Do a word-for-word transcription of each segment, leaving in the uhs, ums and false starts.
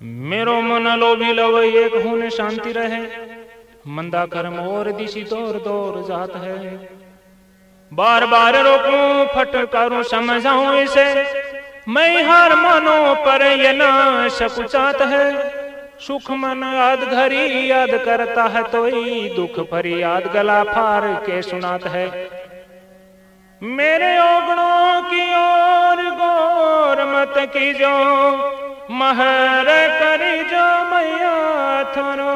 मेरो मन लोभी लव एक होने शांति रहे, मंदा कर्म और दिशी दौर दौर जात है। बार बार रोकूं फटकारूं समझाऊं इसे, मैं हार मानो पर ये न शकुचात है। सुख मन याद घरी याद करता है तो ही दुख भरी याद गला फार के सुनात है। मेरे ओगणों की ओर गौर मत कीजो, महर करी जो मैया थारो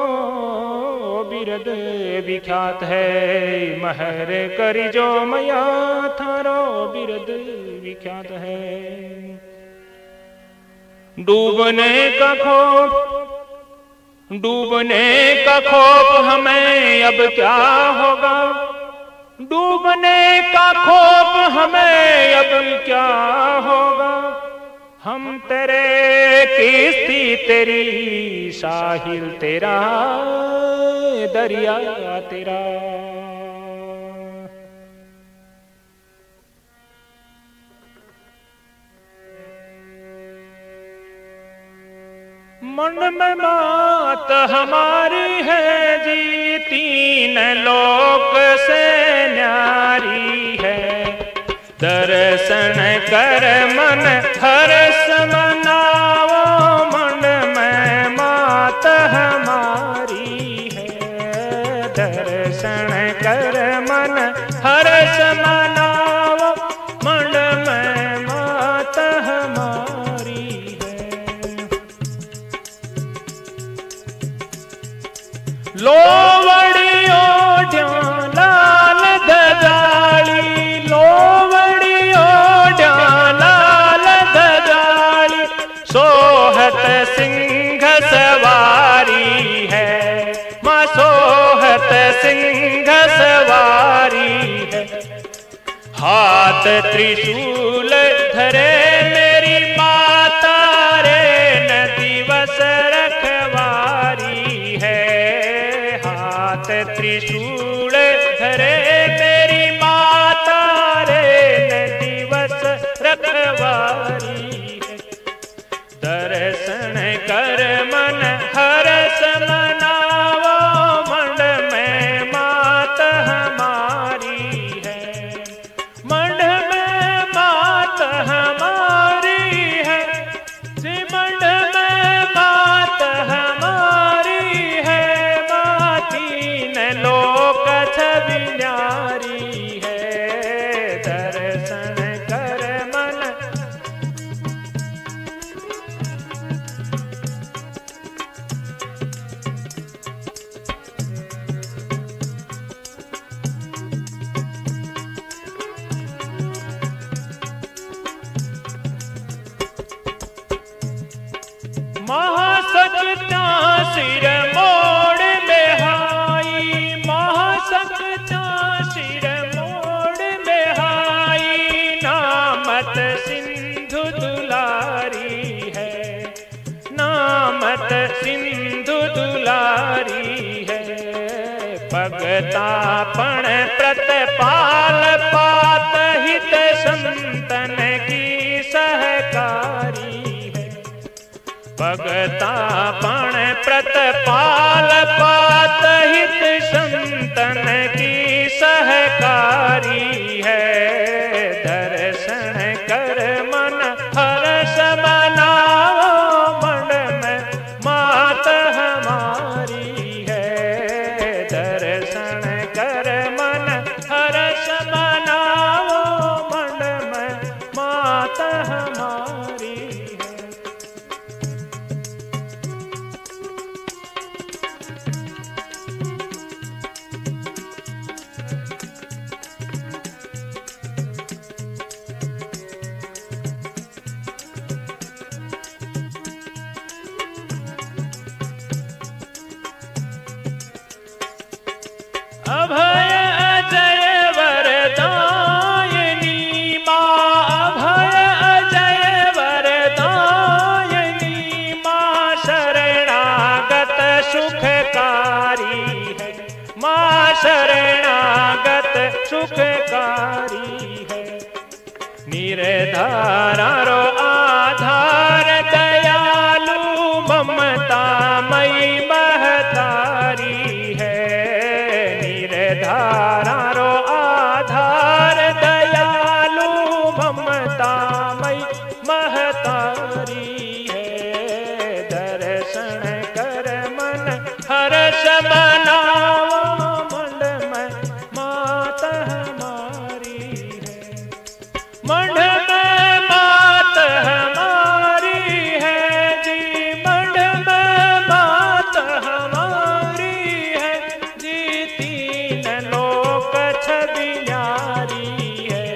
बिरद विख्यात है। महर करी जो मैया थारो बिरद विख्यात है। डूबने का खौफ डूबने का खौफ हमें अब क्या होगा, डूबने का खौफ हमें अब क्या होगा। हम तेरे किश्ती तेरी साहिल तेरा दरिया तेरा। मन में बात हमारी है जी, तीन लोक से न्यारी है। दर्शन कर मन हर्ष मनाओ, मन में मात हमारी है। दर्शन कर मन हर्ष मनाओ, मन में मात हमारी है। लोवड़ियो ढ्यां लाल धजाली, लोवड़ियो ढ्यां लाल धजाली। सोहत सिंह सवारी है, माँ सोहत सिंह सवारी है। हाथ त्रिशूल धरे मेरी माता रे, न दिवस रखवारी है। हाथ त्रिशूल धरे मेरी माता रे, न दिवस रखवारी है। दर्शन कर मन हर्ष मनाओ, मंड में मात हमारी है। मंड में मात हमारी है जी, मंड में मात हमारी है। तीन लोक छवि न्यारी है। दर्शन कर मन महासत्या सिर मोड़ बेहाई, महासत्या सिर मोड़ बेहाई। नामत सिंधु दुलारी है, नामत सिंधु दुलारी है। भगतापण प्रतिपाल पात हित संतन की सहकारी है। भगतापण प्रतिपाल पात हित संतन की सहकारी है। दर्शन कर मन हर्ष मनाओ, मन में मात हमारी है। दर्शन कर मन हर्ष मनाओ, मन में मात हमारी है। अभय अजय वरदायिनी माँ, अभय अजय वरदायिनी माँ। शरणागत सुखकारी है, माँ शरणागत सुखकारी है। निर्धारा रो आधार दयालु हमारी है। दर्शन कर मन हर्ष मनाओ, मंड में मात हमारी है। मंड में मात हमारी है जी, मंड में मात हमारी है जी। तीन लोक छवि न्यारी है।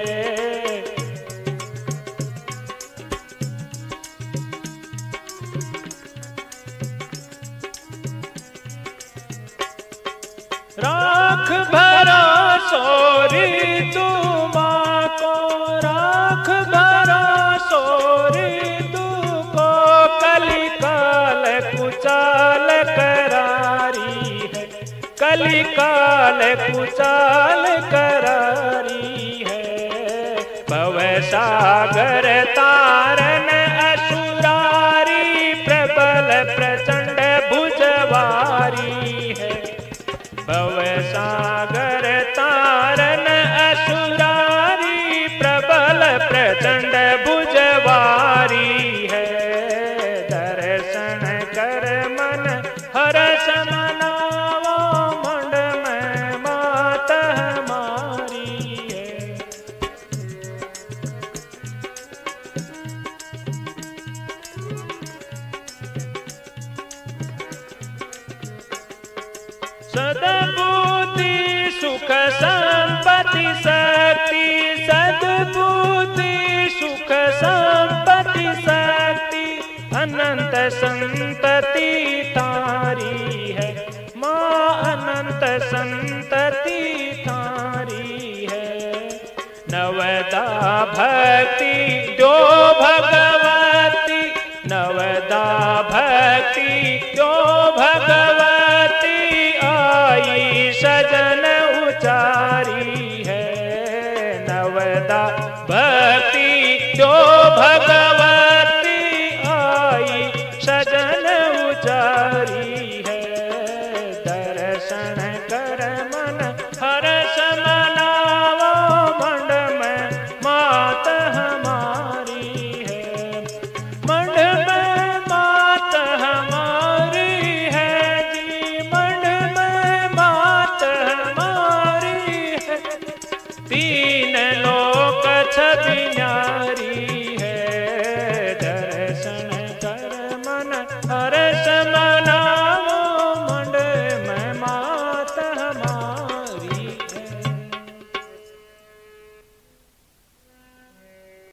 राख भरा सोरी तुम को, राख भरा सोरी तुमको। कलिकाल कुचाल करारी है, कलिकाल कुचाल करारी है। भव सागर तारन असुरारी, प्रबल प्रचंड भुजवारी है। भव सागर तारन असुरारी, प्रबल प्रचंड भुजवारी है। दर्शन कर मन हर्ष मनाओ, मंड में मात हमारी है। सद्बुद्धि सुख संपत्ति शक्ति, सद्बुद्धि सुख संपत्ति शक्ति। अनंत संतति तारी है माँ, अनंत संतति तारी है। नवदा भक्ति दो भगवान